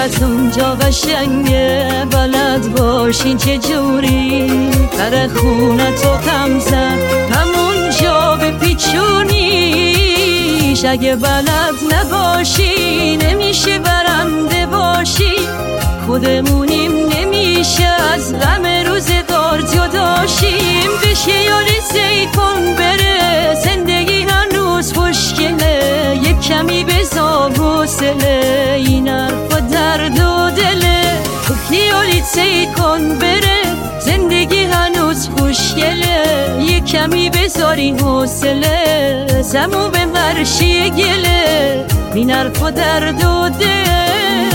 فقط اونجا قشنگه بلد باشین چه جوری در خونه تو غم زن همونجا به پیچونیش اگه بلد نباشی نمیشه برنده باشی خودمونیم نمیشه از غم روزگار جداشیم بشه یاری سی کن بره زندگی هنوز خوشگله یک کمی بذار حوصله این حرفا درد و دله خیالی سی کن بره زندگی هنوز خوشگله یک کمی بذارین حوصله زمو به مرشی گله این حرفا درد و دله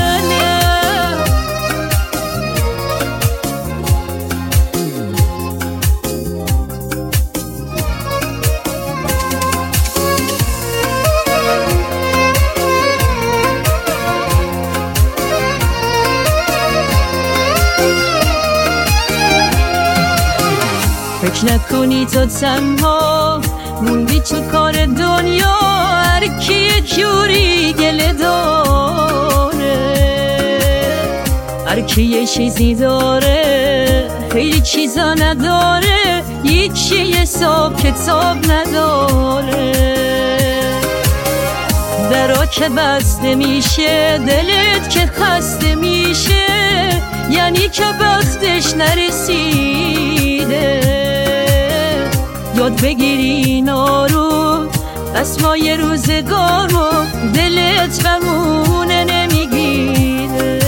فکر نکنی تو تنها موندی تو کار دنیا هر کی یه جوری گله داره هر کی یه چیزی داره خیلی چیزا نداره هیچی حساب کتاب نداره درا که بسته میشه دلت که خسته میشه یعنی که بختش نرسیده یاد بگیری اینا رو دستمای روزگار رو دلت بمونه نمیگیره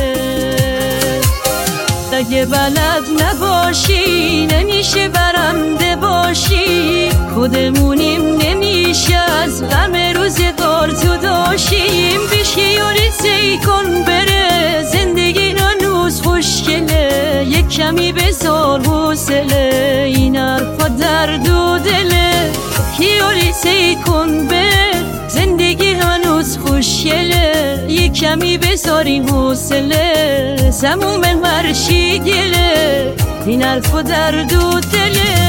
اگه بلد نباشی نمیشه برنده باشی خودمونیم نمیشه از غم روزگار جداشیم بشی یاری سی کن بره زندگی هنوز خوشگله یک کمی بذار حوصله این حرفا درد و دله خیالی سی کن بره زندگی هنوز خوشگله یک کمی بذارین حوصله زموم مرشی گله این حرفا درد و دله